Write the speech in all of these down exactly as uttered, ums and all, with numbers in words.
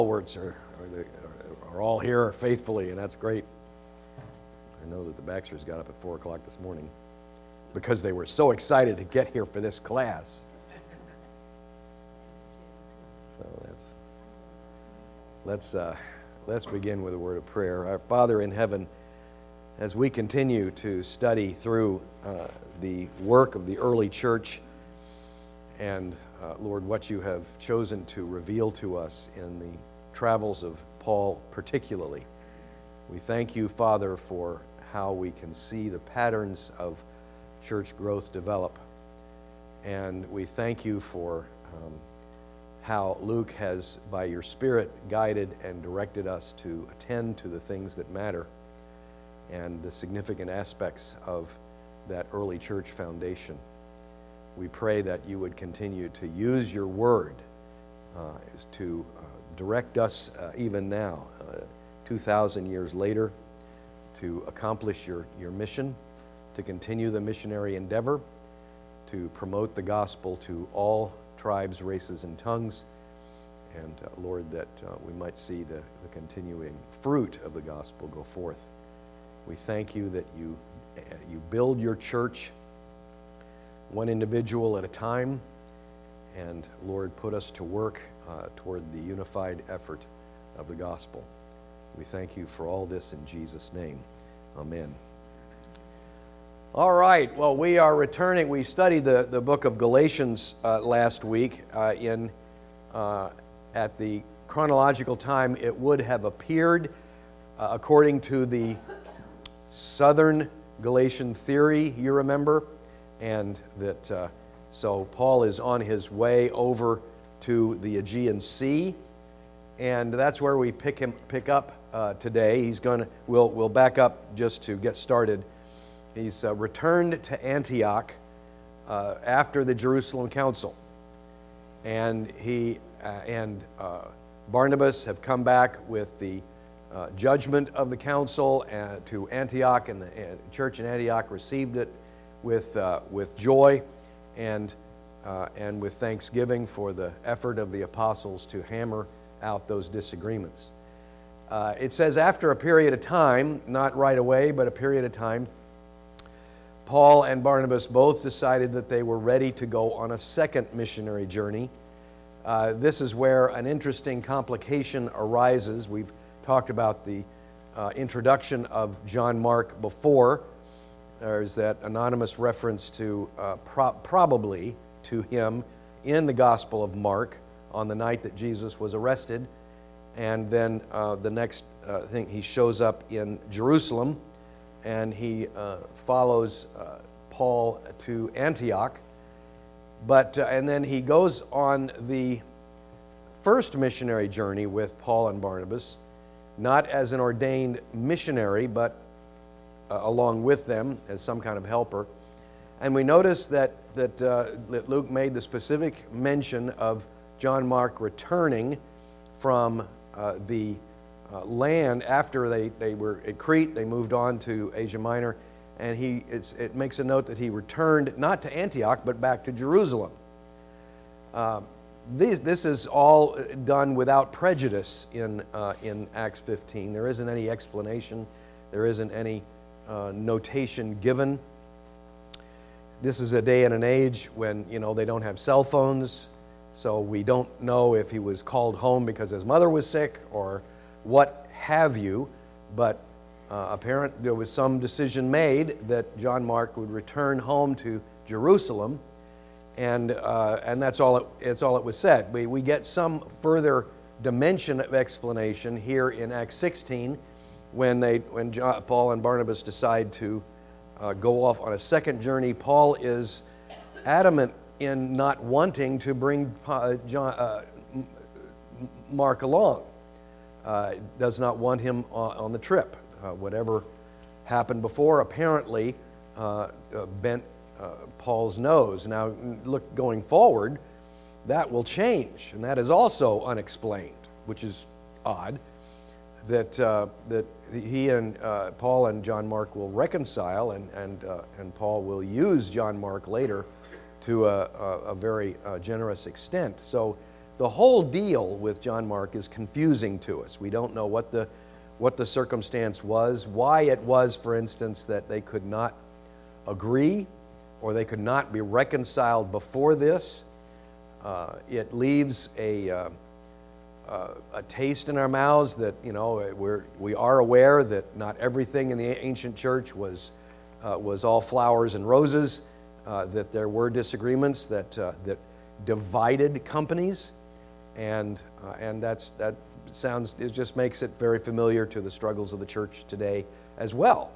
Words are, are, the, are all here faithfully, and that's great. I know that the Baxters got up at four o'clock this morning because they were so excited to get here for this class. So that's, let's, uh, let's begin with a word of prayer. Our Father in heaven, as we continue to study through uh, the work of the early church and, uh, Lord, what you have chosen to reveal to us in the travels of Paul particularly. We thank you, Father, for how we can see the patterns of church growth develop. And we thank you for um, how Luke has, by your Spirit, guided and directed us to attend to the things that matter and the significant aspects of that early church foundation. We pray that you would continue to use your word uh, to uh, direct us uh, even now, uh, two thousand years later, to accomplish your, your mission, to continue the missionary endeavor, to promote the gospel to all tribes, races, and tongues, and uh, Lord, that uh, we might see the, the continuing fruit of the gospel go forth. We thank you that you, uh, you build your church one individual at a time, and Lord, put us to work uh, toward the unified effort of the gospel. We thank you for all this in Jesus' name. Amen. All right, well, we are returning. We studied the, the book of Galatians uh, last week. Uh, in uh, at the chronological time, it would have appeared uh, according to the Southern Galatian theory, you remember, and that uh, so Paul is on his way over to the Aegean Sea, and that's where we pick him pick up uh, today. He's going to we'll we'll back up just to get started. He's uh, returned to Antioch uh, after the Jerusalem Council, and he uh, and uh, Barnabas have come back with the uh, judgment of the council uh, to Antioch, and the uh, church in Antioch received it with uh, with joy and uh, and with thanksgiving for the effort of the apostles to hammer out those disagreements. Uh, it says after a period of time, not right away, but a period of time, Paul and Barnabas both decided that they were ready to go on a second missionary journey. Uh, this is where an interesting complication arises. We've talked about the uh, introduction of John Mark before. There's that anonymous reference to uh, pro- probably to him in the Gospel of Mark on the night that Jesus was arrested. And then uh, the next uh, thing, he shows up in Jerusalem, and he uh, follows uh, Paul to Antioch. But uh, and then he goes on the first missionary journey with Paul and Barnabas, not as an ordained missionary, but uh, along with them as some kind of helper. And we notice that that, uh, that Luke made the specific mention of John Mark returning from uh, the uh, land after they, they were at Crete. They moved on to Asia Minor, and he it's, it makes a note that he returned not to Antioch but back to Jerusalem. Uh, these, this is all done without prejudice in uh, in Acts fifteen. There isn't any explanation. There isn't any uh, notation given. This is a day and an age when, you know, they don't have cell phones, so we don't know if he was called home because his mother was sick or what have you, but uh, apparently there was some decision made that John Mark would return home to Jerusalem, and uh, and that's all it, it's all it was said. We, we get some further dimension of explanation here in Acts sixteen when, they, when John, Paul and Barnabas decide to Uh, go off on a second journey. Paul is adamant in not wanting to bring uh, John, uh, Mark along. Uh, does not want him on, on the trip. Uh, whatever happened before apparently uh, uh, bent uh, Paul's nose. Now, look, going forward, that will change, and that is also unexplained, which is odd. That uh, that he and uh, Paul and John Mark will reconcile, and and uh, and Paul will use John Mark later to a, a, a very uh, generous extent. So the whole deal with John Mark is confusing to us. We don't know what the, what the circumstance was, why it was, for instance, that they could not agree or they could not be reconciled before this. Uh, it leaves a, uh, uh, a taste in our mouths that, you know, we're, we are aware that not everything in the ancient church was, uh, was all flowers and roses, uh, that there were disagreements that, uh, that divided companies, and, uh, and that's, that sounds, it just makes it very familiar to the struggles of the church today as well.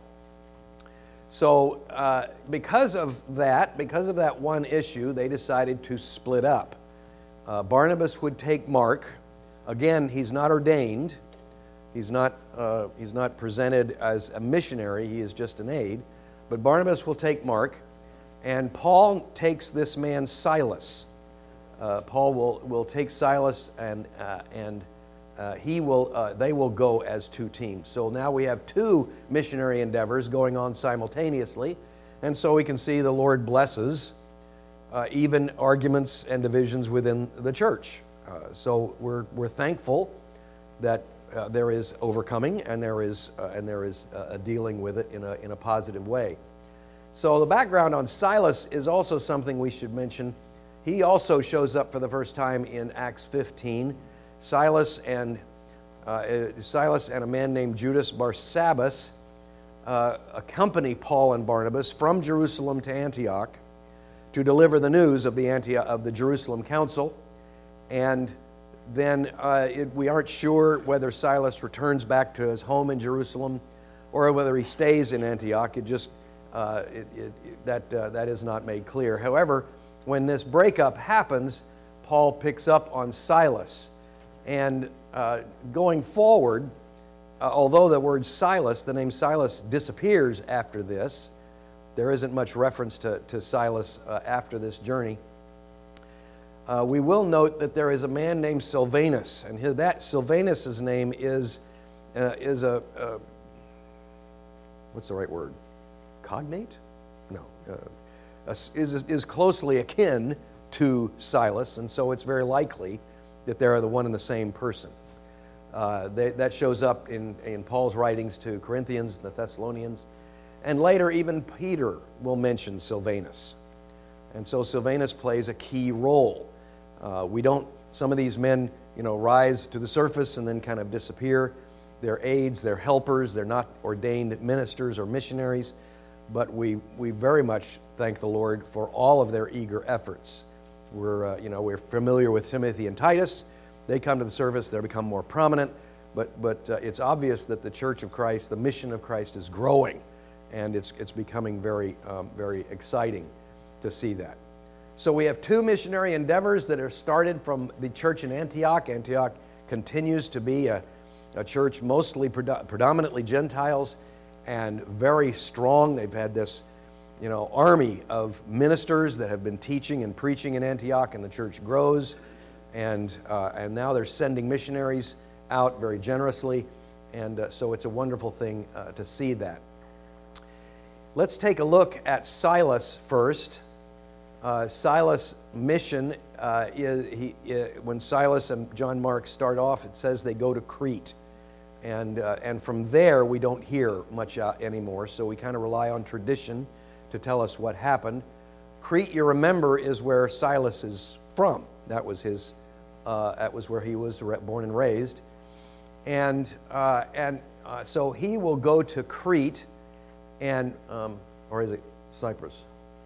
So uh, because of that, because of that one issue, they decided to split up. Uh, Barnabas would take Mark. Again, he's not ordained. He's not, uh, he's not presented as a missionary. He is just an aide. But Barnabas will take Mark, and Paul takes this man Silas. Uh, Paul will, will take Silas, and, uh, and Uh, he will, uh, they will go as two teams. So now we have two missionary endeavors going on simultaneously, and so we can see the Lord blesses uh, even arguments and divisions within the church. Uh, so we're we're thankful that uh, there is overcoming and there is uh, and there is uh, a dealing with it in a in a positive way. So the background on Silas is also something we should mention. He also shows up for the first time in Acts fifteen. Silas and uh, Silas and a man named Judas Barsabbas uh, accompany Paul and Barnabas from Jerusalem to Antioch to deliver the news of the Antioch of the Jerusalem Council, and then uh, it, we aren't sure whether Silas returns back to his home in Jerusalem or whether he stays in Antioch. It just uh, it, it, that uh, that is not made clear. However, when this breakup happens, Paul picks up on Silas. And uh, going forward, uh, although the word Silas, the name Silas disappears after this, there isn't much reference to, to Silas uh, after this journey. Uh, we will note that there is a man named Silvanus, and his, that Silvanus' name is uh, is a, a what's the right word? Cognate? No, uh, is is closely akin to Silas, and so it's very likely that they're the one and the same person. Uh, they, that shows up in, in Paul's writings to Corinthians, the Thessalonians, and later even Peter will mention Silvanus. And so Silvanus plays a key role. Uh, we don't, some of these men, you know, rise to the surface and then kind of disappear. They're aides, they're helpers, they're not ordained ministers or missionaries, but we, we very much thank the Lord for all of their eager efforts. We're, uh, you know, we're familiar with Timothy and Titus. They come to the surface, they become more prominent, but, but uh, it's obvious that the Church of Christ, the mission of Christ is growing, and it's, it's becoming very, um, very exciting to see that. So we have two missionary endeavors that are started from the church in Antioch. Antioch continues to be a, a church mostly pred- predominantly Gentiles and very strong. They've had this you know, army of ministers that have been teaching and preaching in Antioch, and the church grows, and uh, and now they're sending missionaries out very generously, and uh, so it's a wonderful thing uh, to see that. Let's take a look at Silas first. Uh, Silas' mission uh, is he uh, when Silas and John Mark start off, it says they go to Crete, and uh, and from there we don't hear much uh, anymore, so we kind of rely on tradition to tell us what happened. Crete, you remember, is where Silas is from. That was his. Uh, that was where he was born and raised, and uh, and uh, so he will go to Crete, and um, or is it Cyprus?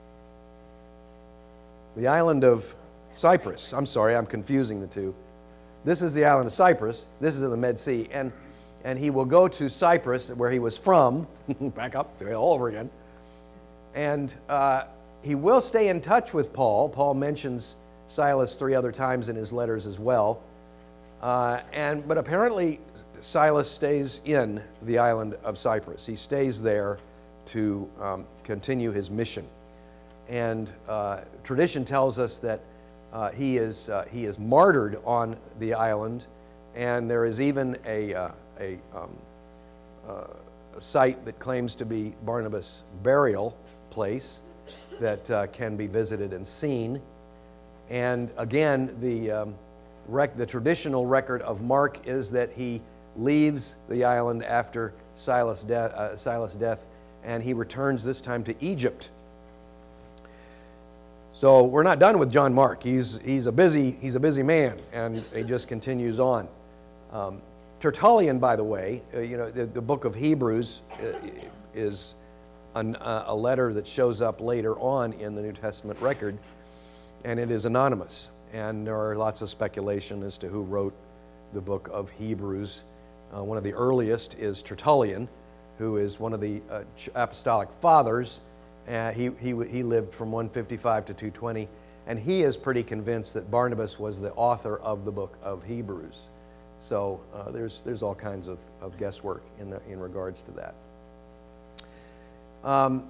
The island of Cyprus. I'm sorry, I'm confusing the two. This is the island of Cyprus. This is in the Med Sea, and and he will go to Cyprus, where he was from. Back up all over again. And uh, he will stay in touch with Paul. Paul mentions Silas three other times in his letters as well. Uh, and but apparently Silas stays in the island of Cyprus. He stays there to um, continue his mission. And uh, tradition tells us that uh, he is uh, he is martyred on the island, and there is even a uh, a, um, uh, a site that claims to be Barnabas' burial place that uh, can be visited and seen. And again, the um, rec- the traditional record of Mark is that he leaves the island after Silas' death, uh, Silas' death, and he returns this time to Egypt. So we're not done with John Mark. He's he's a busy he's a busy man, and he just continues on. Um, Tertullian, by the way, uh, you know, the, the book of Hebrews uh, is an, uh, a letter that shows up later on in the New Testament record, and it is anonymous. And there are lots of speculation as to who wrote the book of Hebrews. Uh, one of the earliest is Tertullian, who is one of the uh, apostolic fathers. Uh, he, he, he lived from one fifty-five to two twenty, and he is pretty convinced that Barnabas was the author of the book of Hebrews. So uh, there's, there's all kinds of, of guesswork in, the, in regards to that. Um,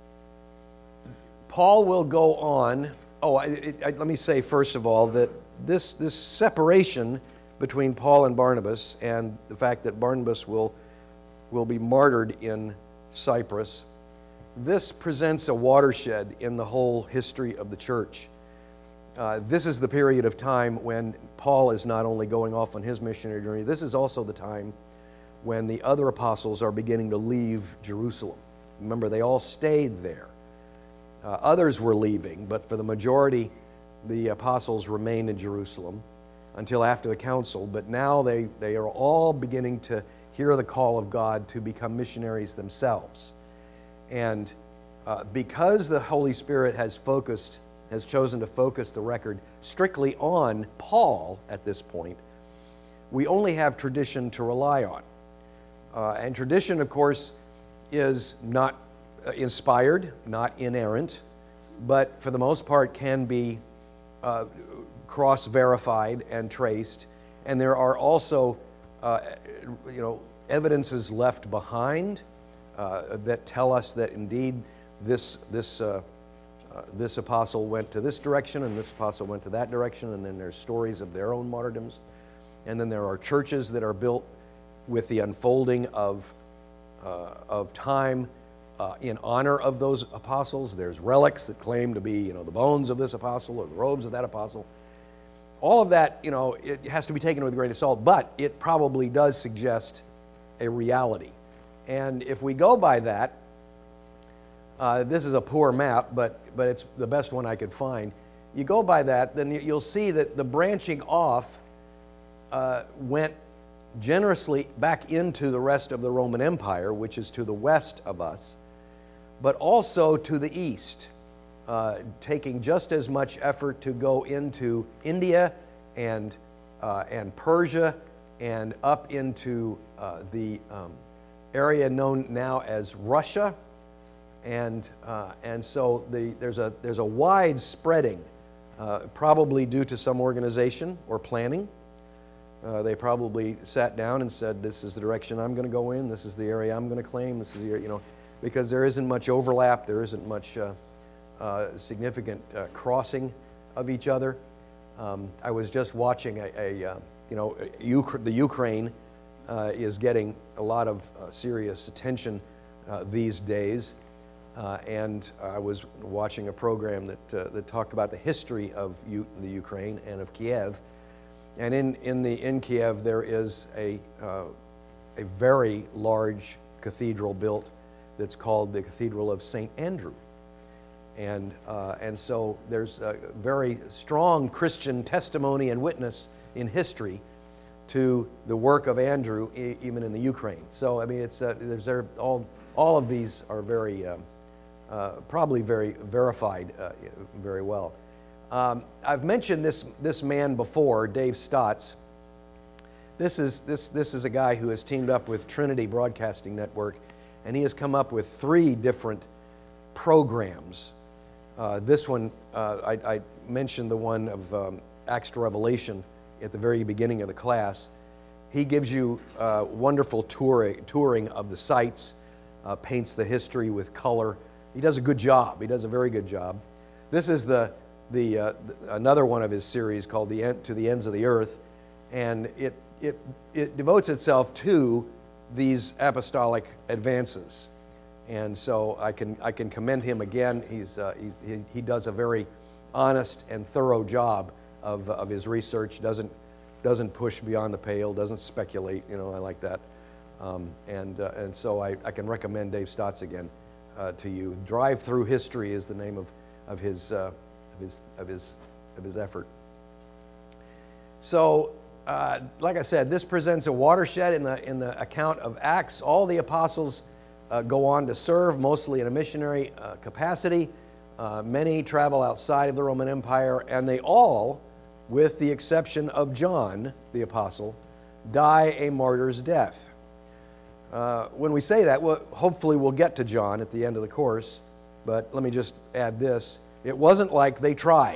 Paul will go on. Oh, I, I, let me say first of all that this, this separation between Paul and Barnabas, and the fact that Barnabas will, will be martyred in Cyprus, this presents a watershed in the whole history of the church. Uh, this is the period of time when Paul is not only going off on his missionary journey, this is also the time when the other apostles are beginning to leave Jerusalem. Remember, they all stayed there. Uh, others were leaving, but for the majority, the apostles remained in Jerusalem until after the council. But now they, they are all beginning to hear the call of God to become missionaries themselves. And uh, because the Holy Spirit has focused, has chosen to focus the record strictly on Paul at this point, we only have tradition to rely on. Uh, and tradition, of course, is not inspired, not inerrant, but for the most part can be uh, cross-verified and traced. And there are also, uh, you know, evidences left behind uh, that tell us that indeed this this uh, uh, this apostle went to this direction and this apostle went to that direction. And then there's stories of their own martyrdoms, and then there are churches that are built with the unfolding of uh, of time. Uh, in honor of those apostles. There's relics that claim to be, you know, the bones of this apostle or the robes of that apostle. All of that, you know, it has to be taken with a grain of salt, but it probably does suggest a reality. And if we go by that, uh, this is a poor map, but but it's the best one I could find. You go by that, then you'll see that the branching off uh, went generously back into the rest of the Roman Empire, which is to the west of us, but also to the east, uh, taking just as much effort to go into India and uh, and Persia and up into uh, the um, area known now as Russia, and uh, and so the, there's a there's a wide spreading, uh, probably due to some organization or planning. Uh, they probably sat down and said, "This is the direction I'm going to go in. This is the area I'm going to claim. This is the area," you know. Because there isn't much overlap, there isn't much uh, uh, significant uh, crossing of each other. Um, I was just watching a, a uh, you know, Uk- the Ukraine uh, is getting a lot of uh, serious attention uh, these days, uh, and I was watching a program that uh, that talked about the history of U- the Ukraine and of Kiev, and in in the in Kiev there is a uh, a very large cathedral built that's called the Cathedral of Saint Andrew. And, uh, and so there's a very strong Christian testimony and witness in history to the work of Andrew, e- even in the Ukraine. So, I mean, it's, uh, there's there, all, all of these are very, um, uh, probably very verified uh, very well. Um, I've mentioned this, this man before, Dave Stotts. This is, this, this is a guy who has teamed up with Trinity Broadcasting Network, and he has come up with three different programs. Uh, this one, uh, I, I mentioned the one of um, Acts to Revelation at the very beginning of the class. He gives you uh, wonderful tour, touring of the sites, uh, paints the history with color. He does a good job. He does a very good job. This is the, the, uh, the another one of his series called the End, To the Ends of the Earth, and it, it, it devotes itself to these apostolic advances, and so I can I can commend him again. He's uh, he, he does a very honest and thorough job of of his research. Doesn't doesn't push beyond the pale, doesn't speculate. You know, I like that. Um, and uh, and so I, I can recommend Dave Stotts again uh, to you. Drive Through History is the name of of his uh, of his of his of his effort. So, uh, like I said, this presents a watershed in the in the account of Acts. All the apostles uh, go on to serve, mostly in a missionary uh, capacity. Uh, many travel outside of the Roman Empire, and they all, with the exception of John, the apostle, die a martyr's death. Uh, when we say that, well, hopefully we'll get to John at the end of the course, but let me just add this. It wasn't like they tried.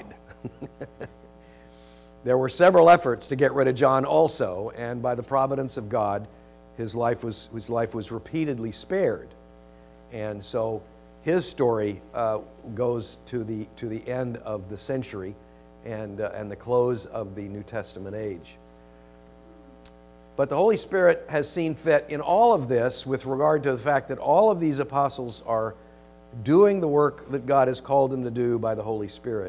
There were several efforts to get rid of John also, and by the providence of God, his life was, his life was repeatedly spared. And so his story uh, goes to the, to the end of the century and, uh, and the close of the New Testament age. But the Holy Spirit has seen fit in all of this with regard to the fact that all of these apostles are doing the work that God has called them to do by the Holy Spirit.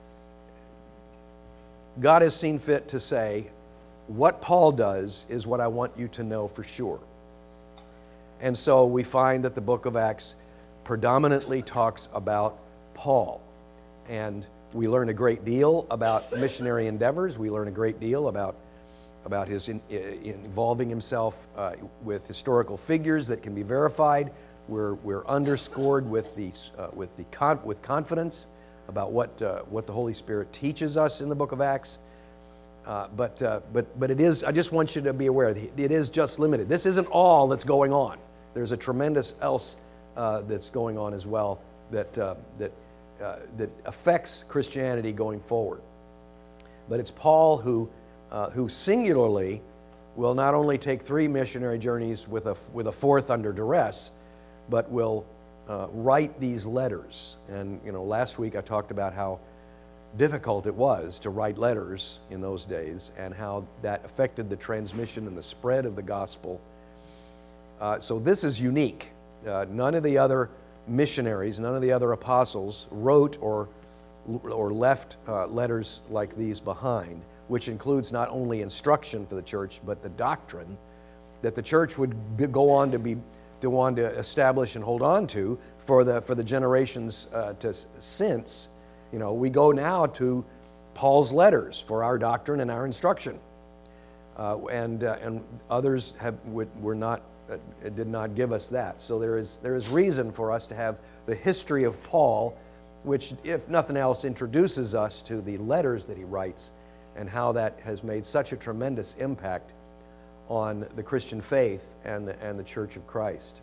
God has seen fit to say, what Paul does is what I want you to know for sure. And so we find that the book of Acts predominantly talks about Paul. And we learn a great deal about missionary endeavors. We learn a great deal about about his in, in involving himself uh, with historical figures that can be verified. We're, we're underscored with, the, uh, with, the con with confidence about what, uh, what the Holy Spirit teaches us in the book of Acts. Uh, but, uh, but, but it is, I just want you to be aware, it is just limited. This isn't all that's going on. There's a tremendous else uh, that's going on as well that, uh, that, uh, that affects Christianity going forward. But it's Paul who Uh, who singularly will not only take three missionary journeys with a, with a fourth under duress, but will uh, write these letters. And, you know, last week I talked about how difficult it was to write letters in those days and how that affected the transmission and the spread of the gospel. Uh, so this is unique. Uh, none of the other missionaries, none of the other apostles wrote or, or left uh, letters like these behind, which includes not only instruction for the church, but the doctrine that the church would be, go on to be to want to establish and hold on to for the for the generations uh, to since. You know, we go now to Paul's letters for our doctrine and our instruction, uh, and uh, and others have were not uh, did not give us that. So there is there is reason for us to have the history of Paul, which, if nothing else, introduces us to the letters that he writes, and how that has made such a tremendous impact on the Christian faith and the, and the Church of Christ.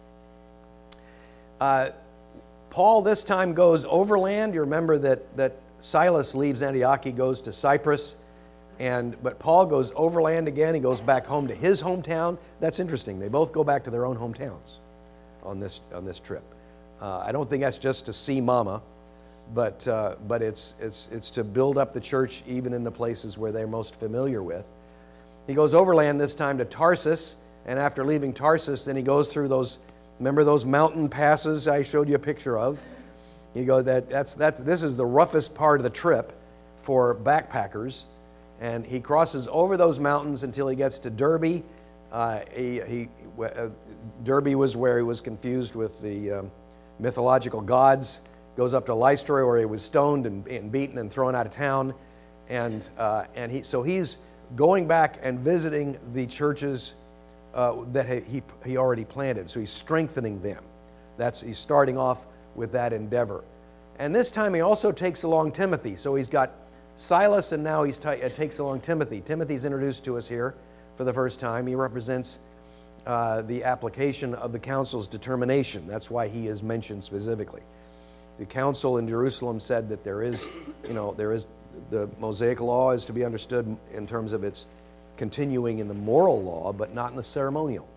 Uh, Paul this time goes overland. You remember that, that Silas leaves Antioch, he goes to Cyprus, and but Paul goes overland again. He goes back home to his hometown. That's interesting. They both go back to their own hometowns on this, on this trip. Uh, I don't think that's just to see mama, But uh, but it's it's it's to build up the church even in the places where they're most familiar with. He goes overland this time to Tarsus, and after leaving Tarsus, then he goes through those. Remember those mountain passes I showed you a picture of? You go that that's that's this is the roughest part of the trip for backpackers, and he crosses over those mountains until he gets to Derbe. Uh, he, he uh, Derbe was where he was confused with the um, mythological gods. Goes up to Lystra where he was stoned and, and beaten and thrown out of town, and uh, and he so he's going back and visiting the churches uh, that he he already planted. So he's strengthening them. That's he's starting off with that endeavor, and this time he also takes along Timothy. So he's got Silas, and now he uh, takes along Timothy. Timothy's introduced to us here for the first time. He represents uh, the application of the council's determination. That's why he is mentioned specifically. The council in Jerusalem said that there is, you know, there is the Mosaic law is to be understood in terms of its continuing in the moral law, but not in the ceremonial.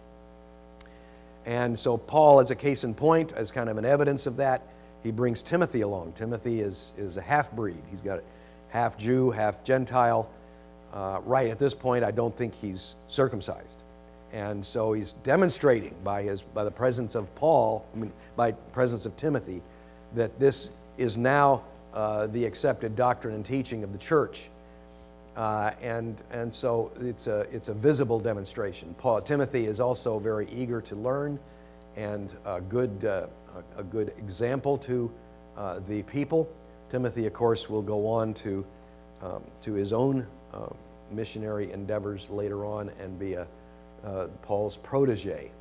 And so Paul, as a case in point, as kind of an evidence of that, he brings Timothy along. Timothy is is a half-breed. He's got a half Jew, half Gentile. Uh, right at this point, I don't think he's circumcised. And so he's demonstrating by his by the presence of Paul, I mean, by presence of Timothy, that this is now uh, the accepted doctrine and teaching of the church. Uh, and and so it's a it's a visible demonstration. Paul Timothy is also very eager to learn, and a good uh, a, a good example to uh, the people. Timothy, of course, will go on to um, to his own uh, missionary endeavors later on and be a uh, Paul's protege.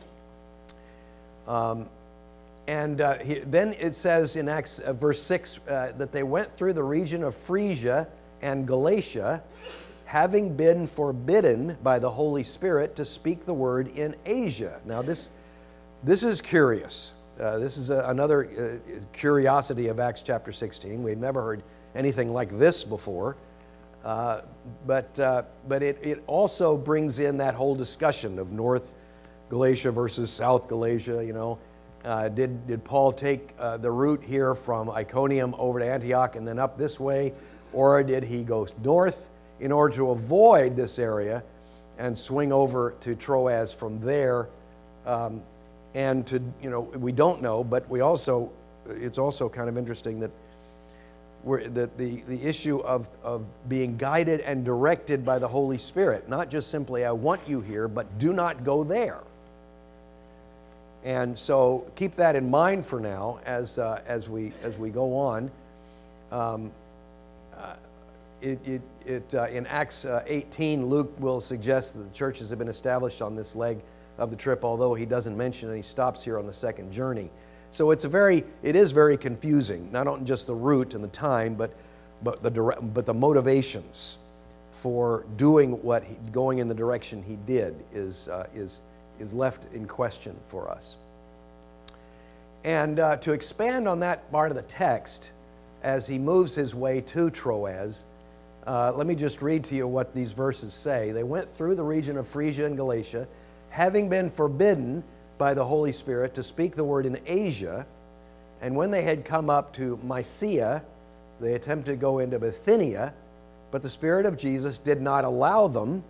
Um, and uh, he, then it says in Acts uh, verse six uh, that they went through the region of Phrygia and Galatia, having been forbidden by the Holy Spirit to speak the word in Asia. Now this, this is curious. Uh, this is a, another uh, curiosity of Acts chapter sixteen. We've never heard anything like this before. Uh, but uh, but it, it also brings in that whole discussion of North Galatia versus South Galatia, you know. Uh, did, did Paul take uh, the route here from Iconium over to Antioch and then up this way? Or did he go north in order to avoid this area and swing over to Troas from there? Um, and to, you know, we don't know, but we also, it's also kind of interesting that we're, that the, the issue of, of being guided and directed by the Holy Spirit, not just simply, I want you here, but do not go there. And so keep that in mind for now as, uh, as, we, as we go on. Um, Uh, it, it, it, uh, in Acts uh, eighteen, Luke will suggest that the churches have been established on this leg of the trip, although he doesn't mention it. He stops here on the second journey. So it's a very, it is very confusing, not only just the route and the time, but, but, the, dire- but the motivations for doing what, he, going in the direction he did is, uh, is, is left in question for us. And uh, to expand on that part of the text, as he moves his way to Troas, uh, let me just read to you what these verses say. They went through the region of Phrygia and Galatia, having been forbidden by the Holy Spirit to speak the word in Asia. And when they had come up to Mysia, they attempted to go into Bithynia, but the Spirit of Jesus did not allow them.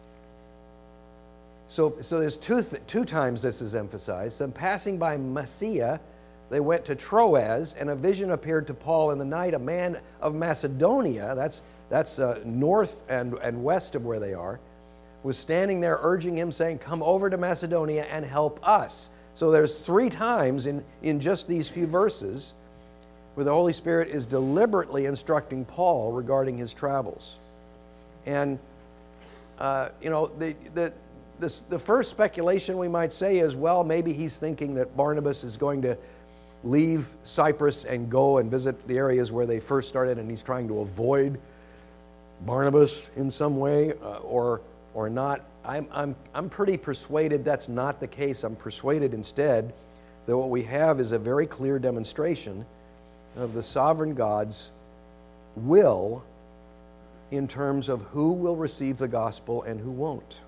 So, so there's two, th- two times this is emphasized. So passing by Mysia, they went to Troas, and a vision appeared to Paul in the night. A man of Macedonia, that's, that's uh, north and, and west of where they are, was standing there urging him, saying, come over to Macedonia and help us. So there's three times in, in just these few verses where the Holy Spirit is deliberately instructing Paul regarding his travels. And, uh, you know, the, the, this, the first speculation we might say is, well, maybe he's thinking that Barnabas is going to leave Cyprus and go and visit the areas where they first started, and he's trying to avoid Barnabas in some way, uh, or or not. I'm I'm I'm pretty persuaded that's not the case. I'm persuaded instead that what we have is a very clear demonstration of the sovereign God's will in terms of who will receive the gospel and who won't.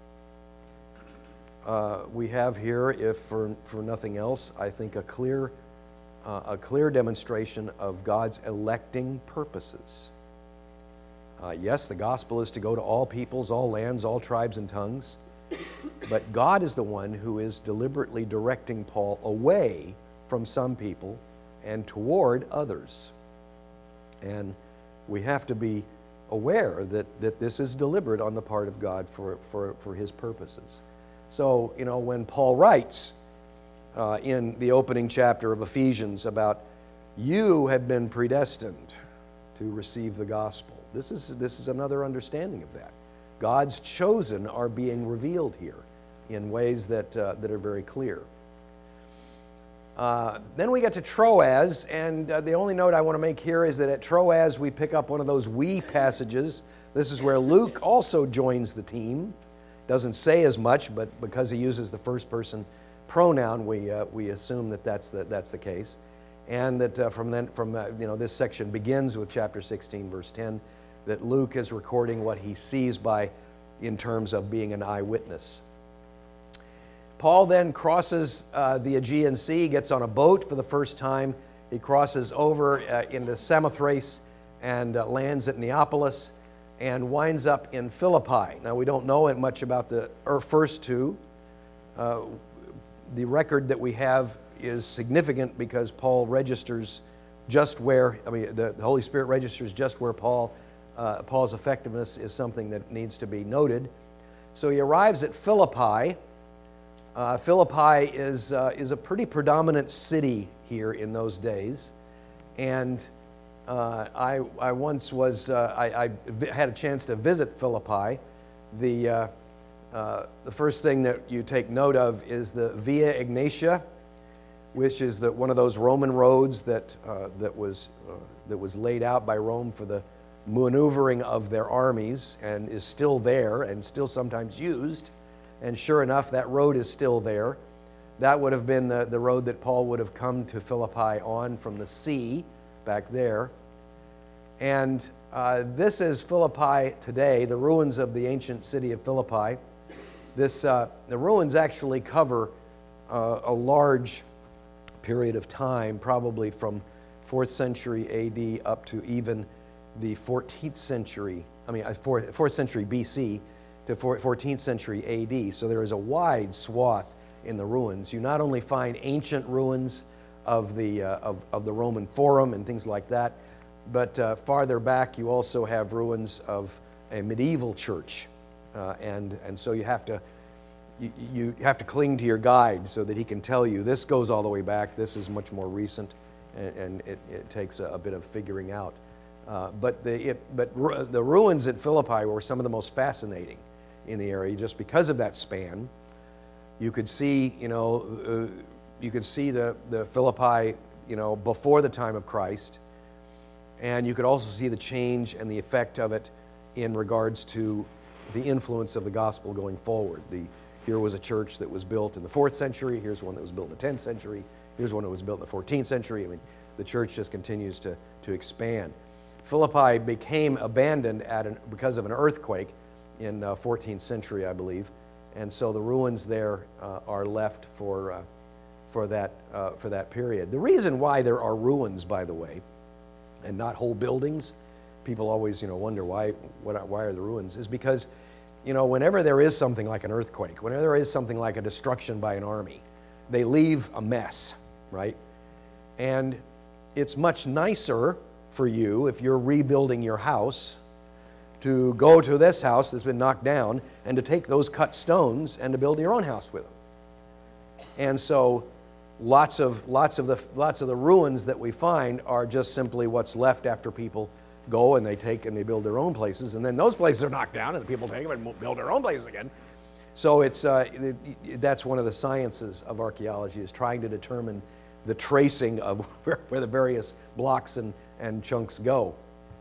Uh, we have here, if for, for nothing else, I think a clear, uh, a clear demonstration of God's electing purposes. Uh, yes, the gospel is to go to all peoples, all lands, all tribes and tongues, but God is the one who is deliberately directing Paul away from some people and toward others. And we have to be aware that, that this is deliberate on the part of God for, for, for his purposes. So, you know, when Paul writes uh, in the opening chapter of Ephesians about you have been predestined to receive the gospel, this is, this is another understanding of that. God's chosen are being revealed here in ways that, uh, that are very clear. Uh, then we get to Troas, and uh, the only note I want to make here is that at Troas we pick up one of those we passages. This is where Luke also joins the team. Doesn't say as much, but because he uses the first person pronoun, we uh, we assume that that's the, that's the case, and that uh, from then from uh, you know this section begins with chapter sixteen, verse ten, that Luke is recording what he sees by in terms of being an eyewitness. Paul then crosses uh, the Aegean Sea, gets on a boat for the first time. He crosses over uh, into Samothrace and uh, lands at Neapolis, and winds up in Philippi. Now, we don't know much about the first two. Uh, the record that we have is significant because Paul registers just where, I mean, the, the Holy Spirit registers just where Paul uh, Paul's effectiveness is something that needs to be noted. So he arrives at Philippi. Uh, Philippi is, uh, is a pretty predominant city here in those days. And uh, I, I once was, uh, I, I had a chance to visit Philippi. The, uh, uh, the first thing that you take note of is the Via Egnatia, which is the, one of those Roman roads that, uh, that, was, uh, that was laid out by Rome for the maneuvering of their armies and is still there and still sometimes used. And sure enough, that road is still there. That would have been the, the road that Paul would have come to Philippi on from the sea back there. And uh, this is Philippi today, the ruins of the ancient city of Philippi. This, uh, the ruins actually cover uh, a large period of time, probably from fourth century A D up to even the fourteenth century, I mean, fourth, fourth century B C to fourteenth century A D. So there is a wide swath in the ruins. You not only find ancient ruins of the, uh, of, of the Roman Forum and things like that, but uh, farther back you also have ruins of a medieval church. Uh, and, and so you have to You, you have to cling to your guide so that he can tell you this goes all the way back, this is much more recent, and, and it, it takes a, a bit of figuring out. Uh, but the, it, but ru- the ruins at Philippi were some of the most fascinating in the area just because of that span. You could see, you know, uh, you could see the, the Philippi, you know, before the time of Christ, and you could also see the change and the effect of it in regards to the influence of the gospel going forward. The Here was a church that was built in the fourth century. Here's one that was built in the tenth century. Here's one that was built in the fourteenth century. I mean, the church just continues to, to expand. Philippi became abandoned at an, because of an earthquake in uh, fourteenth century, I believe. And so the ruins there uh, are left for, uh, for, that, uh, for that period. The reason why there are ruins, by the way, and not whole buildings, people always you know, wonder why, what, why are the ruins, is because you know, whenever there is something like an earthquake, whenever there is something like a destruction by an army, they leave a mess, right? And it's much nicer for you, if you're rebuilding your house, to go to this house that's been knocked down and to take those cut stones and to build your own house with them. And so lots of, lots of, the, lots of the ruins that we find are just simply what's left after people go and they take and they build their own places, and then those places are knocked down and the people take them and build their own places again. So it's uh, it, that's one of the sciences of archaeology, is trying to determine the tracing of where, where the various blocks and, and chunks go.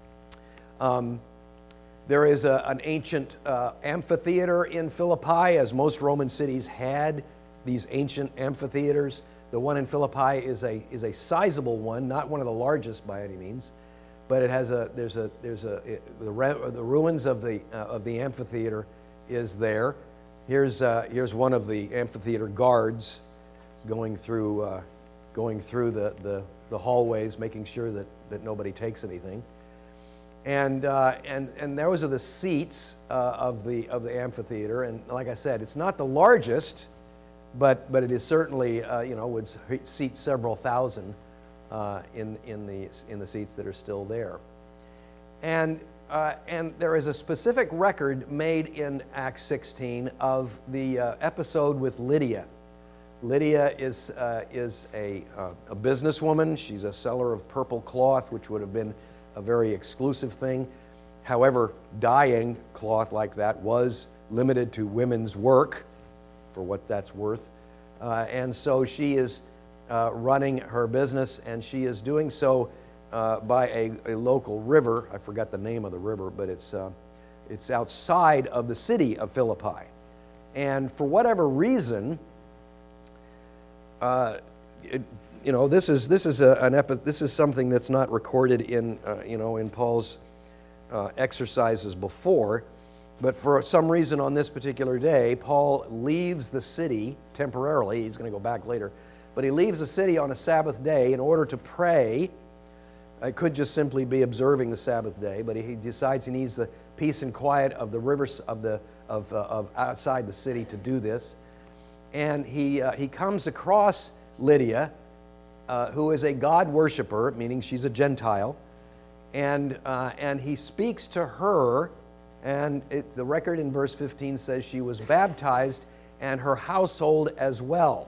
Um, there is a, an ancient uh, amphitheater in Philippi, as most Roman cities had these ancient amphitheaters. The one in Philippi is a is a sizable one, not one of the largest by any means. But it has a there's a there's a it, the, the ruins of the uh, of the amphitheater is there. Here's uh, here's one of the amphitheater guards going through uh, going through the, the the hallways, making sure that, that nobody takes anything. And uh, and and those are the seats uh, of the of the amphitheater. And like I said, it's not the largest, but but it is certainly uh, you know would seat several thousand. Uh, in in the in the seats that are still there, and uh, and there is a specific record made in Acts sixteen of the uh, episode with Lydia. Lydia is uh, is a uh, a businesswoman. She's a seller of purple cloth, which would have been a very exclusive thing. However, dyeing cloth like that was limited to women's work, for what that's worth, uh, and so she is. Uh, running her business, and she is doing so uh, by a, a local river. I forgot the name of the river, but it's uh, it's outside of the city of Philippi. And for whatever reason, uh, it, you know, this is this is a, an epi- this is something that's not recorded in uh, you know in Paul's uh, exercises before. But for some reason on this particular day, Paul leaves the city temporarily. He's going to go back later. But he leaves the city on a Sabbath day in order to pray. It could just simply be observing the Sabbath day, but he decides he needs the peace and quiet of the rivers of the of, uh, of outside the city to do this. And he uh, he comes across Lydia, uh, who is a God worshiper, meaning she's a Gentile, And, uh, and he speaks to her, and it, the record in verse fifteen says she was baptized and her household as well.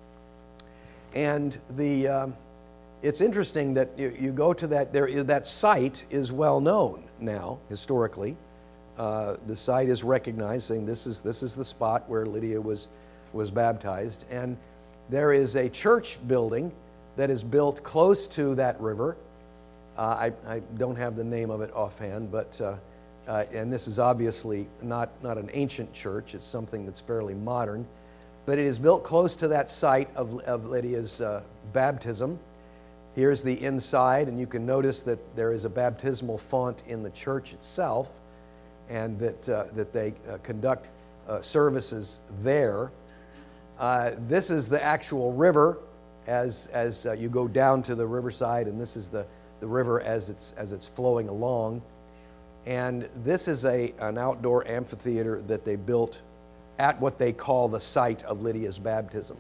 And the, um, it's interesting that you, you go to that, there is, that site is well known now, historically. Uh, the site is recognized, saying this is, this is the spot where Lydia was, was baptized. And there is a church building that is built close to that river. Uh, I, I don't have the name of it offhand, but uh, uh, and this is obviously not, not an ancient church. It's something that's fairly modern. But it is built close to that site of, of Lydia's uh, baptism. Here's the inside, and you can notice that there is a baptismal font in the church itself, and that, uh, that they uh, conduct uh, services there. Uh, this is the actual river as, as uh, you go down to the riverside, and this is the, the river as it's, as it's flowing along. And this is a, an outdoor amphitheater that they built at what they call the site of Lydia's baptism.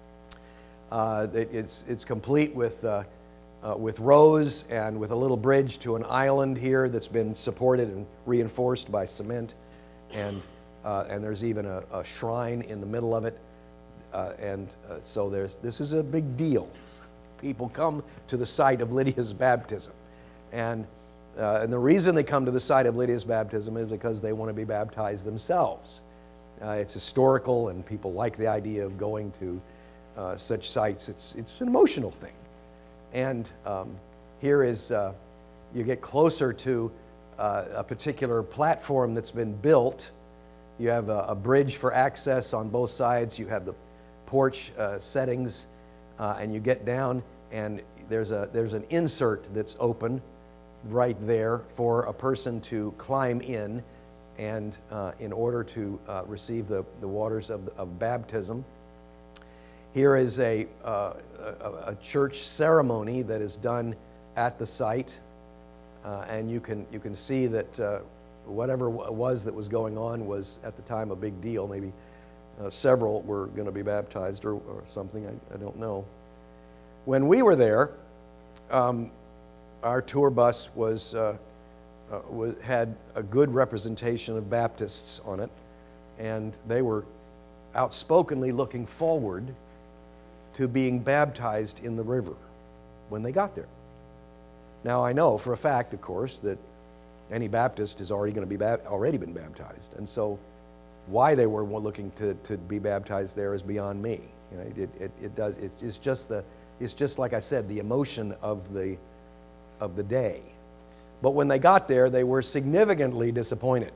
Uh, it, it's, it's complete with, uh, uh, with rows and with a little bridge to an island here that's been supported and reinforced by cement. And, uh, and there's even a, a shrine in the middle of it. Uh, and uh, so there's, this is a big deal. People come to the site of Lydia's baptism. And, uh, and the reason they come to the site of Lydia's baptism is because they want to be baptized themselves. Uh, it's historical, and people like the idea of going to uh, such sites. It's, it's an emotional thing. And um, here is, uh, you get closer to uh, a particular platform that's been built. You have a, a bridge for access on both sides. You have the porch uh, settings, uh, and you get down, and there's, a, there's an insert that's open right there for a person to climb in, and uh, in order to uh, receive the, the waters of, of baptism. Here is a, uh, a, a church ceremony that is done at the site, uh, and you can, you can see that uh, whatever it was that was going on was at the time a big deal. Maybe uh, several were going to be baptized or, or something, I, I don't know. When we were there, um, our tour bus was uh, Uh, was, had a good representation of Baptists on it, and they were outspokenly looking forward to being baptized in the river when they got there. Now, I know for a fact, of course, that any Baptist is already going to be ba- already been baptized, and so why they were looking to, to be baptized there is beyond me. You know, it, it, it does. It, it's just the. It's just like I said, the emotion of the of the day. But when they got there, they were significantly disappointed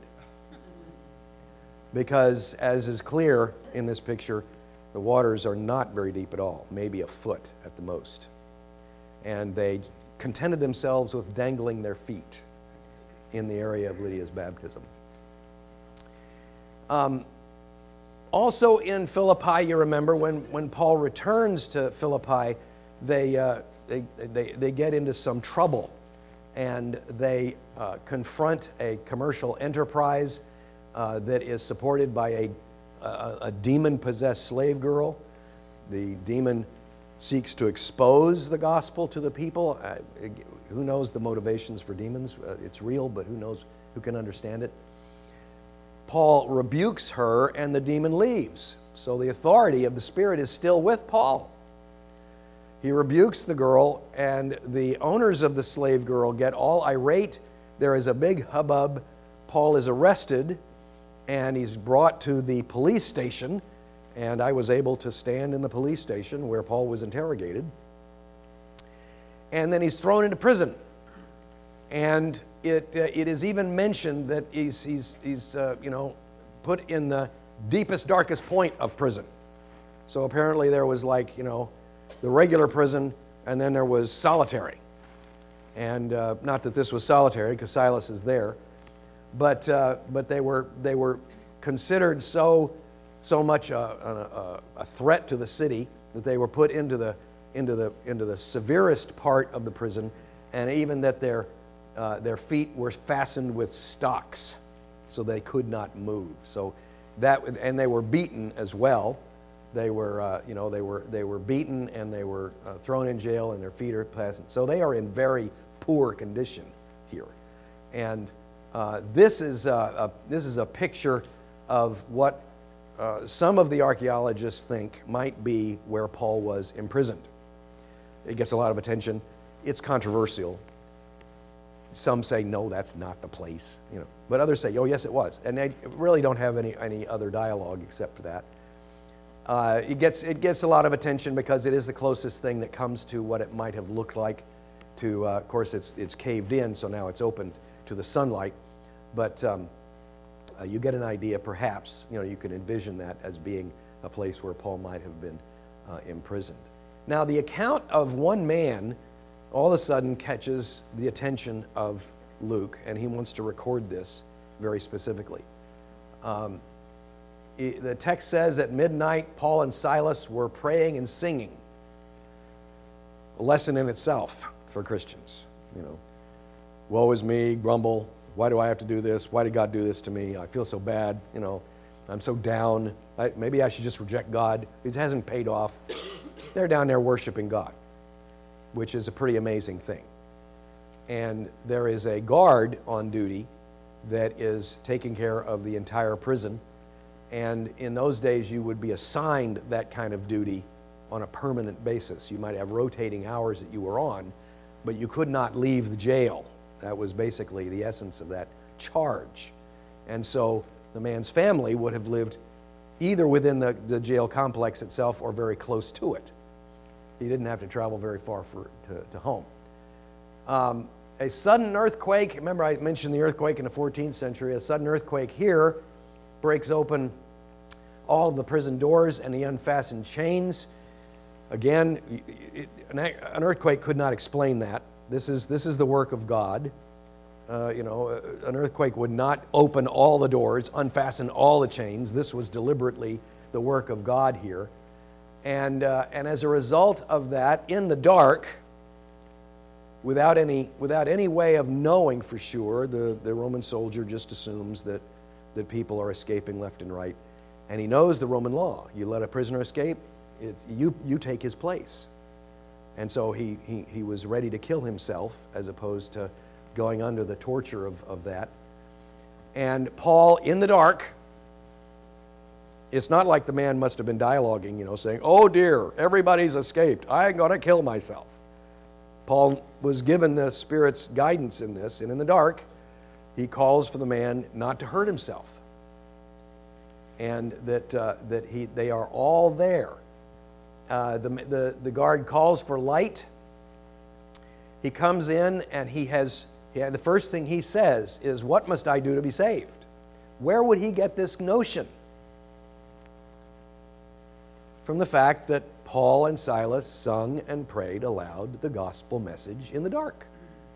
because, as is clear in this picture, the waters are not very deep at all, maybe a foot at the most. And they contented themselves with dangling their feet in the area of Lydia's baptism. Um, also in Philippi, you remember, when, when Paul returns to Philippi, they, uh, they, they, they get into some trouble. And they uh, confront a commercial enterprise uh, that is supported by a, a, a demon-possessed slave girl. The demon seeks to expose the gospel to the people. Uh, who knows the motivations for demons? Uh, it's real, but who knows, who can understand it? Paul rebukes her, and the demon leaves. So the authority of the Spirit is still with Paul. He rebukes the girl, and the owners of the slave girl get all irate. There is a big hubbub. Paul is arrested, and he's brought to the police station, and I was able to stand in the police station where Paul was interrogated. And then he's thrown into prison. And it uh, it is even mentioned that he's, he's, he's uh, you know, put in the deepest, darkest point of prison. So apparently there was like, you know, the regular prison, and then there was solitary. And uh, not that this was solitary, because Silas is there, but uh, but they were they were considered so so much a, a, a threat to the city that they were put into the into the into the severest part of the prison, and even that their uh, their feet were fastened with stocks, so they could not move. So that and they were beaten as well. They were, uh, you know, they were they were beaten, and they were uh, thrown in jail, and their feet are fastened. So they are in very poor condition here. And uh, this is a, a, this is a picture of what uh, some of the archaeologists think might be where Paul was imprisoned. It gets a lot of attention. It's controversial. Some say, no, that's not the place, you know. But others say, oh, yes, it was. And they really don't have any, any other dialogue except for that. Uh, it gets it gets a lot of attention because it is the closest thing that comes to what it might have looked like. To uh, of course, it's it's caved in, so now it's open to the sunlight. But um, uh, you get an idea, perhaps. You know, you can envision that as being a place where Paul might have been uh, imprisoned. Now, the account of one man all of a sudden catches the attention of Luke, and he wants to record this very specifically. Um, The text says at midnight, Paul and Silas were praying and singing. A lesson in itself for Christians. You know, woe is me, grumble. Why do I have to do this? Why did God do this to me? I feel so bad. You know, I'm so down. I, maybe I should just reject God. It hasn't paid off. They're down there worshiping God, which is a pretty amazing thing. And there is a guard on duty that is taking care of the entire prison. And in those days, you would be assigned that kind of duty on a permanent basis. You might have rotating hours that you were on, but you could not leave the jail. That was basically the essence of that charge. And so the man's family would have lived either within the, the jail complex itself or very close to it. He didn't have to travel very far for, to, to home. Um, a sudden earthquake, remember I mentioned the earthquake in the fourteenth century, a sudden earthquake here breaks open all of the prison doors and the unfastened chains. Again, it, an earthquake could not explain that. This is this is the work of God. Uh, you know, an earthquake would not open all the doors, unfasten all the chains. This was deliberately the work of God here. And uh, and as a result of that, in the dark, without any without any way of knowing for sure, the, the Roman soldier just assumes that that people are escaping left and right. And he knows the Roman law. You let a prisoner escape, it, you, you take his place. And so he, he, he was ready to kill himself as opposed to going under the torture of, of that. And Paul, in the dark, it's not like the man must have been dialoguing, you know, saying, oh dear, everybody's escaped. I'm going to kill myself. Paul was given the Spirit's guidance in this, and in the dark, he calls for the man not to hurt himself, and that uh, that he they are all there. Uh, the, the the guard calls for light. He comes in and he has yeah, the first thing he says is, "What must I do to be saved?" Where would he get this notion? From the fact that Paul and Silas sung and prayed aloud the gospel message in the dark.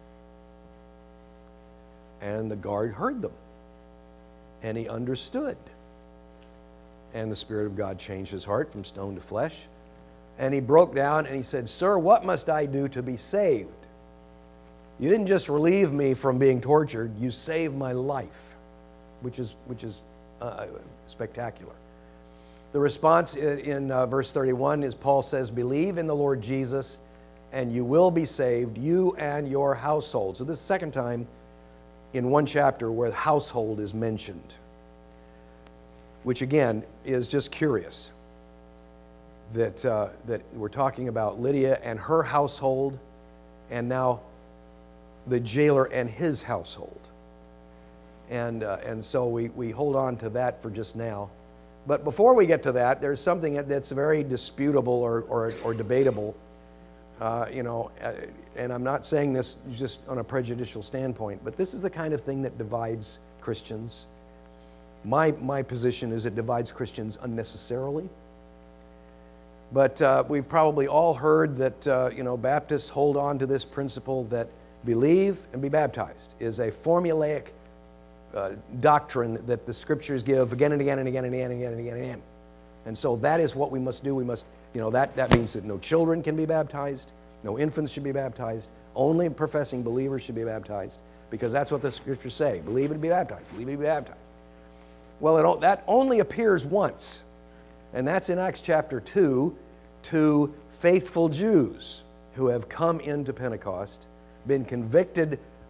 And the guard heard them, and he understood. And the Spirit of God changed his heart from stone to flesh. And he broke down and he said, "Sir, what must I do to be saved? You didn't just relieve me from being tortured, you saved my life," which is, which is uh, spectacular. The response in, in uh, verse thirty-one is Paul says, "Believe in the Lord Jesus, and you will be saved, you and your household." So this is the second time in one chapter where household is mentioned, which again is just curious that uh, that we're talking about Lydia and her household, and now the jailer and his household. And uh, and so we, we hold on to that for just now. But before we get to that, there's something that's very disputable or, or, or debatable. Uh, you know, uh, and I'm not saying this just on a prejudicial standpoint, but this is the kind of thing that divides Christians. My, my position is it divides Christians unnecessarily. But uh, we've probably all heard that, uh, you know, Baptists hold on to this principle that believe and be baptized is a formulaic uh, doctrine that the Scriptures give again and again and again and again and again and again and again. And so that is what we must do. We must, you know, that, that means that no children can be baptized, no infants should be baptized, only professing believers should be baptized, because that's what the Scriptures say. Believe and be baptized, believe and be baptized. Well, it, that only appears once, and that's in Acts chapter two, to faithful Jews who have come into Pentecost, been convicted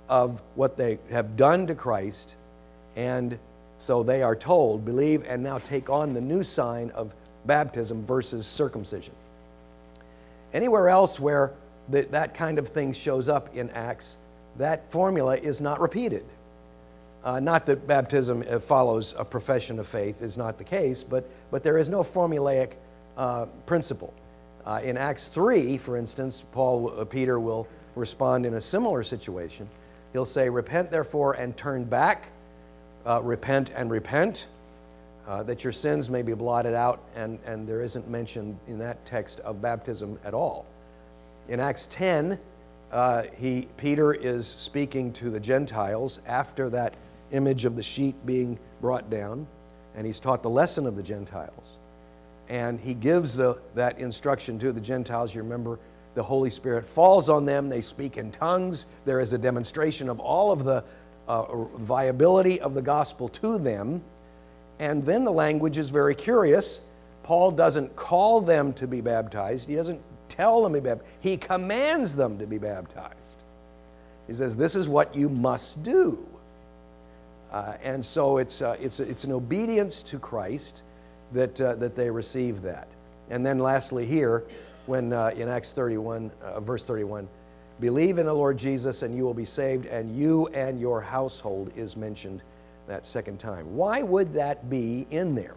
of what they have done to Christ, and so they are told, believe and now take on the new sign of baptism versus circumcision. Anywhere else where the, that kind of thing shows up in Acts, that formula is not repeated. Uh, not that baptism follows a profession of faith is not the case, but, but there is no formulaic uh, principle. Uh, in Acts three, for instance, Paul, uh, Peter will respond in a similar situation. He'll say, repent therefore and turn back, uh, repent and repent, uh, that your sins may be blotted out, and, and there isn't mention in that text of baptism at all. In Acts ten, uh, he, Peter is speaking to the Gentiles after that image of the sheet being brought down, and he's taught the lesson of the Gentiles. And he gives the, that instruction to the Gentiles. You remember, the Holy Spirit falls on them. They speak in tongues. There is a demonstration of all of the uh, viability of the gospel to them. And then the language is very curious. Paul doesn't call them to be baptized. He doesn't tell them to be baptized. He commands them to be baptized. He says, this is what you must do. Uh, and so it's, uh, it's, it's an obedience to Christ that, uh, that they receive that. And then lastly here, when uh, in Acts thirty-one, uh, verse thirty-one, believe in the Lord Jesus and you will be saved, and you and your household is mentioned that second time. Why would that be in there?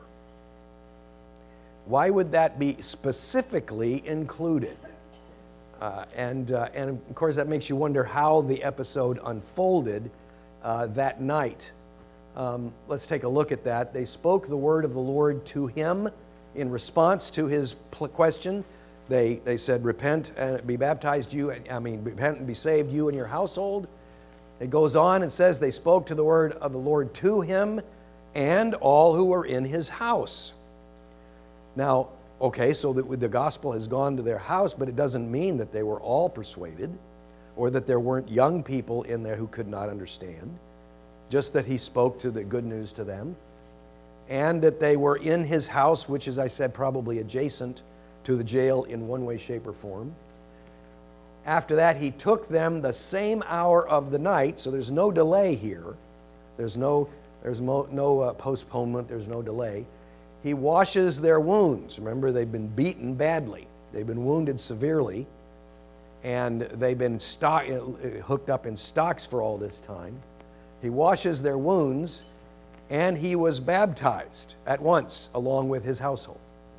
Why would that be specifically included? Uh, and, uh, and of course that makes you wonder how the episode unfolded uh, that night. Um, let's take a look at that. They spoke the word of the Lord to him in response to his pl- question. They, they said, repent and be baptized, you, I mean, repent and be saved, you and your household. It goes on and says they spoke to the word of the Lord to him and all who were in his house. Now, okay, so that the gospel has gone to their house, but it doesn't mean that they were all persuaded or that there weren't young people in there who could not understand. Just that he spoke to the good news to them, and that they were in his house, which, as I said, probably adjacent to the jail in one way, shape, or form. After that, he took them the same hour of the night, so there's no delay here. There's no, there's no, no uh, postponement, there's no delay. He washes their wounds. Remember, they've been beaten badly. They've been wounded severely, and they've been stock, hooked up in stocks for all this time. He washes their wounds, and he was baptized at once along with his household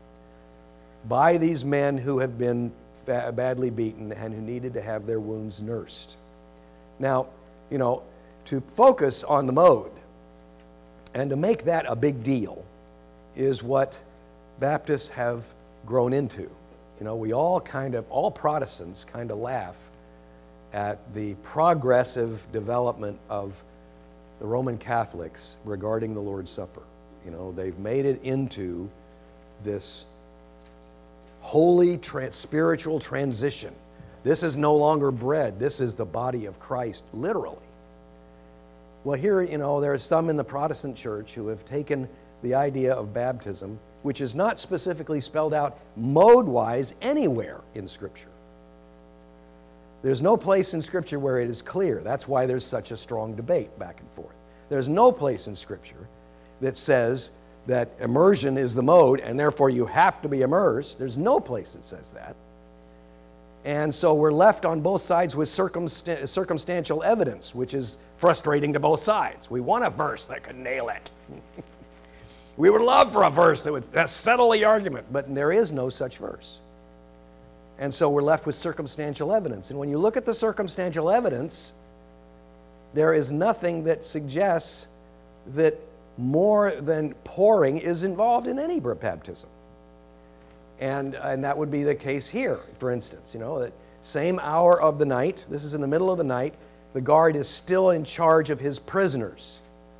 by these men who have been badly beaten and who needed to have their wounds nursed. Now, you know, to focus on the mode and to make that a big deal is what Baptists have grown into. You know, we all kind of, all Protestants kind of laugh at the progressive development of the Roman Catholics regarding the Lord's Supper. You know, they've made it into this holy tra- spiritual transition. This is no longer bread. This is the body of Christ, literally. Well, here, you know, there are some in the Protestant church who have taken the idea of baptism, which is not specifically spelled out mode-wise anywhere in Scripture. There's no place in Scripture where it is clear. That's why there's such a strong debate back and forth. There's no place in Scripture that says that immersion is the mode and therefore you have to be immersed. There's no place that says that. And so we're left on both sides with circumstan- circumstantial evidence, which is frustrating to both sides. We want a verse that could nail it. We would love for a verse that would that settle the argument, but there is no such verse. And so we're left with circumstantial evidence. And when you look at the circumstantial evidence, there is nothing that suggests that more than pouring is involved in any baptism. And, and that would be the case here, for instance. You know, that same hour of the night, this is in the middle of the night, the guard is still in charge of his prisoners.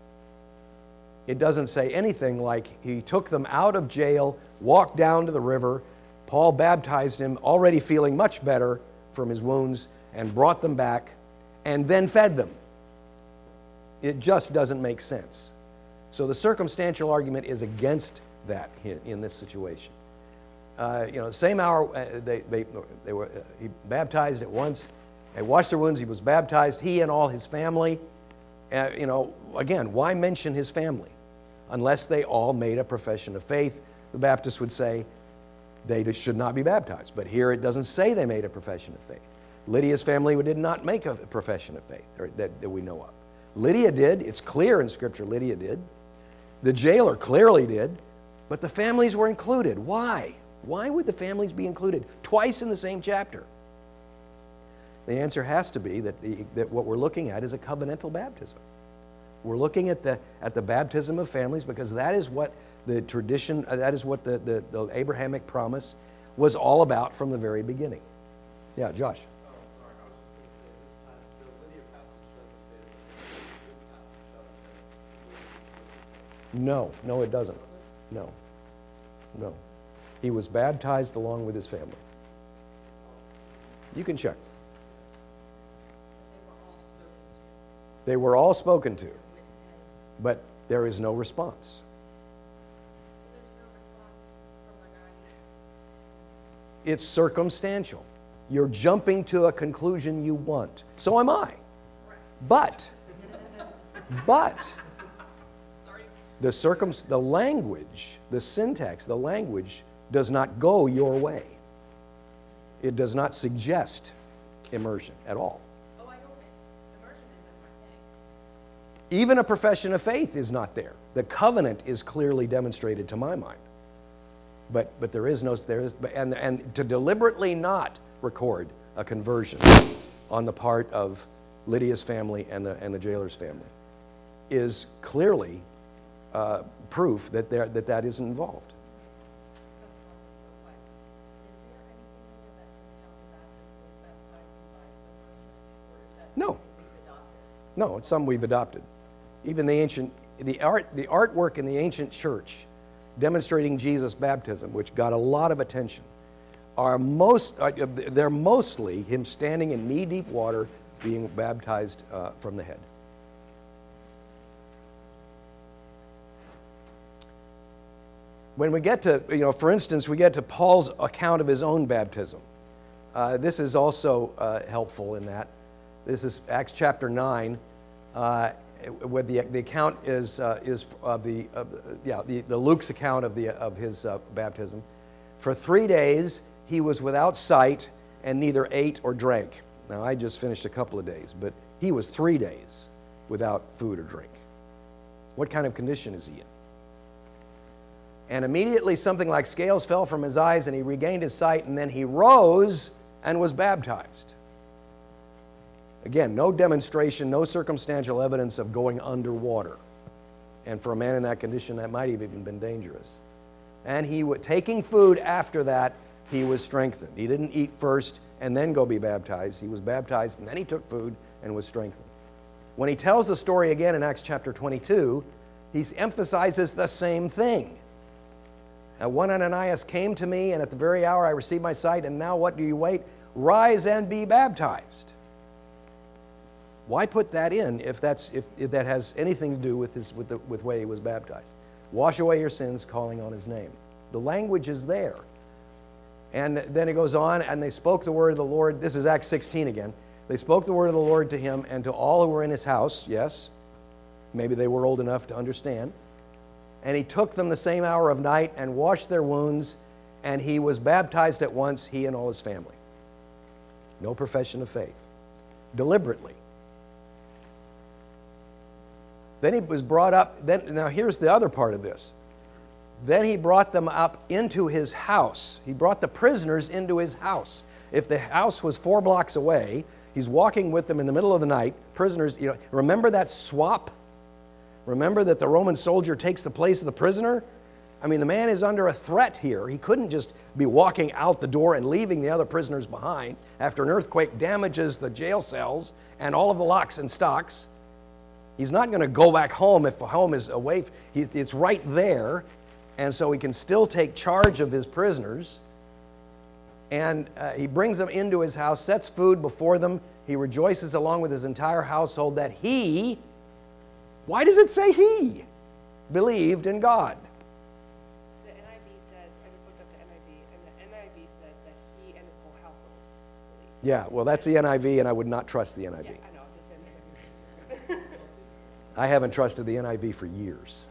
It doesn't say anything like he took them out of jail, walked down to the river, Paul baptized him, already feeling much better from his wounds, and brought them back, and then fed them. It just doesn't make sense. So the circumstantial argument is against that in this situation. Uh, you know, same hour, uh, they, they, they were, uh, he baptized at once, He washed their wounds. He was baptized. He and all his family. Uh, you know, again, why mention his family? Unless they all made a profession of faith, the Baptists would say they should not be baptized. But here it doesn't say they made a profession of faith. Lydia's family did not make a profession of faith or that, that we know of. Lydia did. It's clear in Scripture Lydia did. The jailer clearly did. But the families were included. Why? Why would the families be included twice in the same chapter? The answer has to be that, the, that what we're looking at is a covenantal baptism. We're looking at the, at the baptism of families because that is what the tradition, that is what the, the, the Abrahamic promise was all about from the very beginning. Yeah, Josh. Oh, sorry. I was just going to say this passage, the Lydia passage doesn't say that. This passage doesn't say. No, no, it doesn't. No, no. He was baptized along with his family. You can check. They were all spoken to, but there is no response. It's circumstantial. You're jumping to a conclusion you want. So am I. But, but, the circum, the language, the syntax, the language does not go your way. It does not suggest immersion at all. Oh, I don't think immersion isn't my thing. Even a profession of faith is not there. The covenant is clearly demonstrated to my mind. But but there is no there is and and to deliberately not record a conversion on the part of Lydia's family and the and the jailer's family is clearly uh, proof that there that that isn't involved. No, no, it's something we've adopted. Even the ancient the art the artwork in the ancient church demonstrating Jesus' baptism, which got a lot of attention, are most uh, they're mostly him standing in knee-deep water being baptized uh, from the head. When we get to, you know, for instance, we get to Paul's account of his own baptism. Uh, this is also uh, helpful in that. This is Acts chapter nine. Uh, where the, the account is uh, is of the uh, yeah the, the Luke's account of the of his uh, baptism. For three days he was without sight and neither ate or drank. Now I just finished a couple of days, but he was three days without food or drink. What kind of condition is he in? And immediately something like scales fell from his eyes and he regained his sight, and then he rose and was baptized. Again, no demonstration, no circumstantial evidence of going underwater. And for a man in that condition, that might have even been dangerous. And he, taking food after that, he was strengthened. He didn't eat first and then go be baptized. He was baptized and then he took food and was strengthened. When he tells the story again in Acts chapter twenty-two, he emphasizes the same thing. And one Ananias came to me, and at the very hour I received my sight, and now what do you wait? Rise and be baptized. Why put that in if that's if, if that has anything to do with his with the with the way he was baptized? Wash away your sins, calling on his name. The language is there. And then it goes on, and they spoke the word of the Lord. This is Acts sixteen again. They spoke the word of the Lord to him and to all who were in his house. Yes, maybe they were old enough to understand. And he took them the same hour of night and washed their wounds, and he was baptized at once, he and all his family. No profession of faith. Deliberately. Then he was brought up, then, now here's the other part of this. Then he brought them up into his house. He brought the prisoners into his house. If the house was four blocks away, he's walking with them in the middle of the night. Prisoners, you know, remember that swap? Remember that the Roman soldier takes the place of the prisoner? I mean, the man is under a threat here. He couldn't just be walking out the door and leaving the other prisoners behind after an earthquake damages the jail cells and all of the locks and stocks. He's not going to go back home if home is away. It's right there, and so he can still take charge of his prisoners. And uh, he brings them into his house, sets food before them. He rejoices along with his entire household that he, why does it say he, believed in God? The N I V says, I just looked up the N I V, and the N I V says that he and his whole household believed. Yeah, well, that's the N I V, and I would not trust the N I V. Yeah, I know, just saying. I haven't trusted the N I V for years.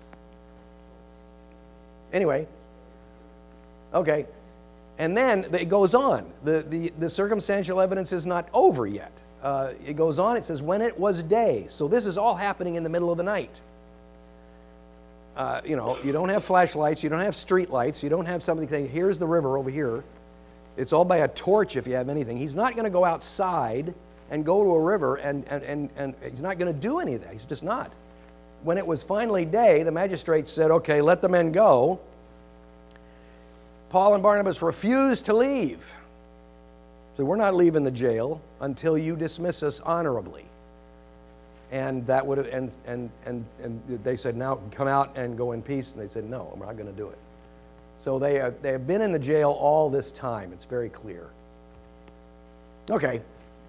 Anyway, okay. And then it goes on. The, the, the circumstantial evidence is not over yet. Uh, it goes on, it says, when it was day. So this is all happening in the middle of the night. Uh, you know, you don't have flashlights, you don't have street lights, you don't have something saying, here's the river over here. It's all by a torch if you have anything. He's not going to go outside and go to a river, and, and, and, and he's not going to do any of that. He's just not. When it was finally day, the magistrates said, okay, let the men go. Paul and Barnabas refused to leave. So we're not leaving the jail until you dismiss us honorably. And that would have, and, and, and, and they said, now come out and go in peace. And they said, no, we're not going to do it. So they, are, they have been in the jail all this time. It's very clear. Okay.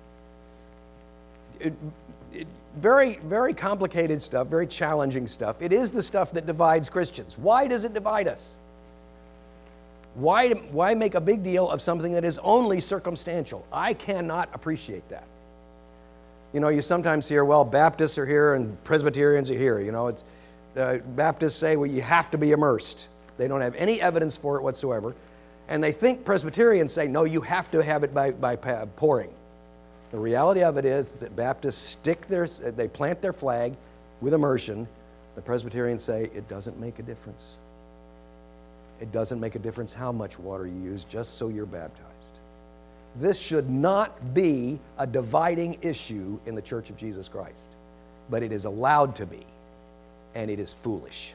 It, it, very, very complicated stuff, very challenging stuff. It is the stuff that divides Christians. Why does it divide us? Why, why make a big deal of something that is only circumstantial? I cannot appreciate that. You know, you sometimes hear, well, Baptists are here and Presbyterians are here. You know, it's uh, Baptists say, well, you have to be immersed. They don't have any evidence for it whatsoever. And they think Presbyterians say, no, you have to have it by, by pouring. The reality of it is, is that Baptists stick their, they plant their flag with immersion. The Presbyterians say, it doesn't make a difference. It doesn't make a difference how much water you use, just so you're baptized. This should not be a dividing issue in the Church of Jesus Christ, but it is allowed to be, and it is foolish.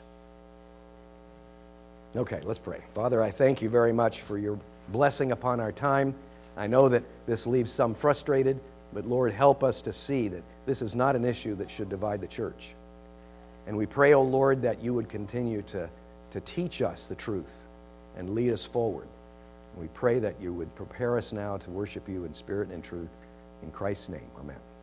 Okay, let's pray. Father, I thank you very much for your blessing upon our time. I know that this leaves some frustrated, but Lord, help us to see that this is not an issue that should divide the church. And we pray, O Lord, that you would continue to, to teach us the truth and lead us forward. And we pray that you would prepare us now to worship you in spirit and in truth. In Christ's name, amen.